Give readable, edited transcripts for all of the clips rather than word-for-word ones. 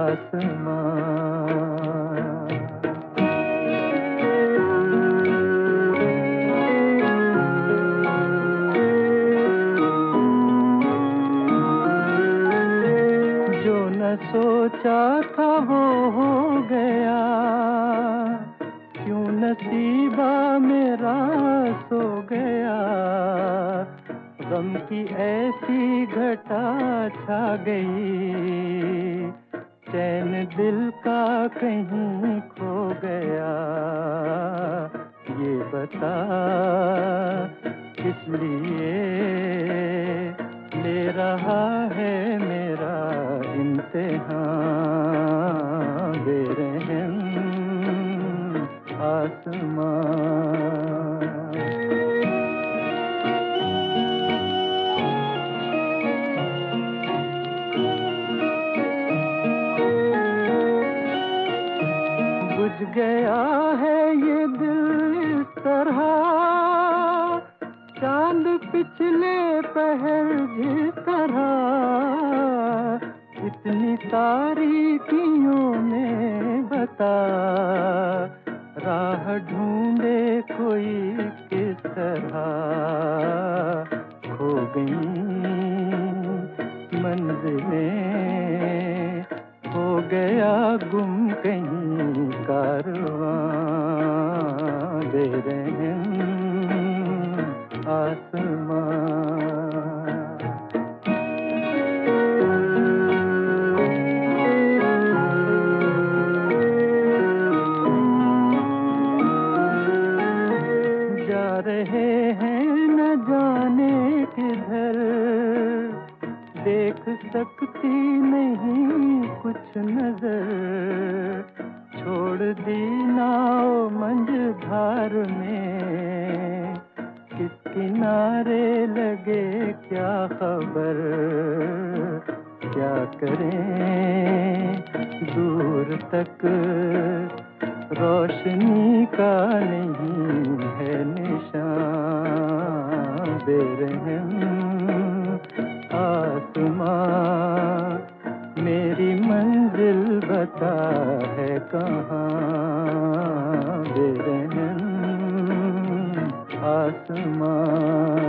जो न सोचा था वो हो गया, क्यों नसीबा मेरा सो गया। गम की ऐसी घटा छा गई, चैन दिल का कहीं खो गया। ये बता किस लिए ले रहा है मेरा इम्तिहान बेरहम आसमां। बुझ गया है ये दिल इस तरह, चांद पिछले पहर जिस तरह। इतनी तारीकियों में बता, राह ढूंढे कोई किस तरह। खो गई मंजिलें, हो गया गुम कहीं कारवां बेरहम आसमां। जा रहे हैं न जाने किधर, देख सकती नहीं कुछ नजर। छोड़ दी नाव मंझधार में, किस किनारे लगे क्या खबर। क्या करें दूर तक रोशनी का नहीं है निशान बेरहम आसमां। मेरी मंजिल बता है कहाँ बेरहम आसमां।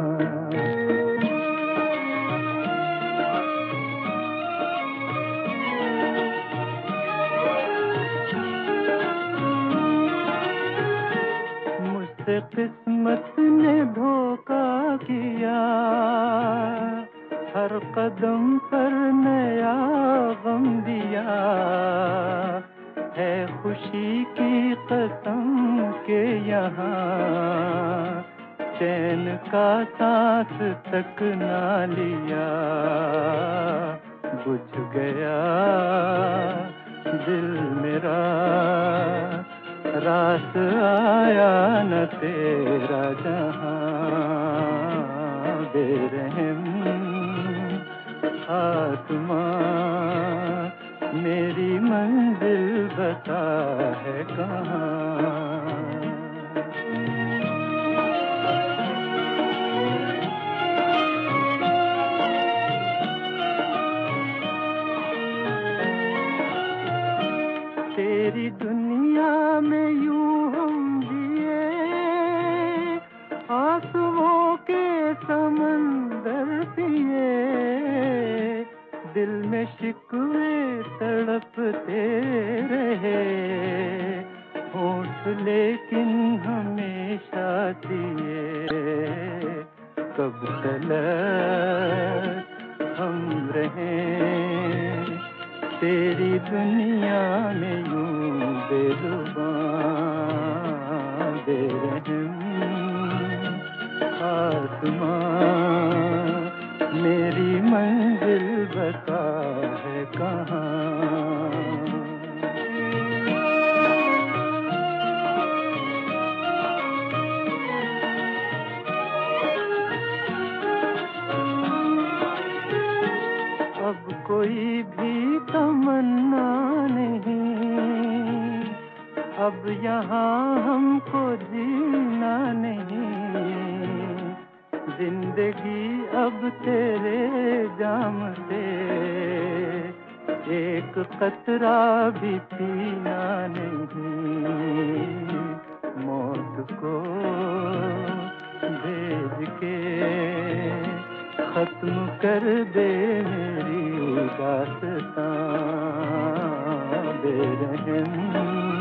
मुझसे किस्मत ने धोखा किया, हर कदम पर नया गम दिया। है खुशी की कसम के यहाँ, चैन का सांस तक ना लिया। बुझ गया दिल मेरा, रास आया न तेरा जहां बेरहम आसमां। मेरी मंजिल बता है कहाँ। तेरी दुनिया में यूं हम जिए, आंसुओं के समंदर पिए। दिल में शिकवे तड़पते रहे, होठ लेकिन हमेशा दिए। कब तलक हम रहें तेरी दुनिया में यूं बेजुबान बेरहम आसमां। मेरी मंजिल बता है कहाँ। अब कोई भी तमन्ना नहीं, अब यहाँ हमको जीना नहीं। जिंदगी अब तेरे जाम से एक कतरा भी पीना नहीं, मौत को भेज के खत्म कर दे मेरी दास्तां बेरहम।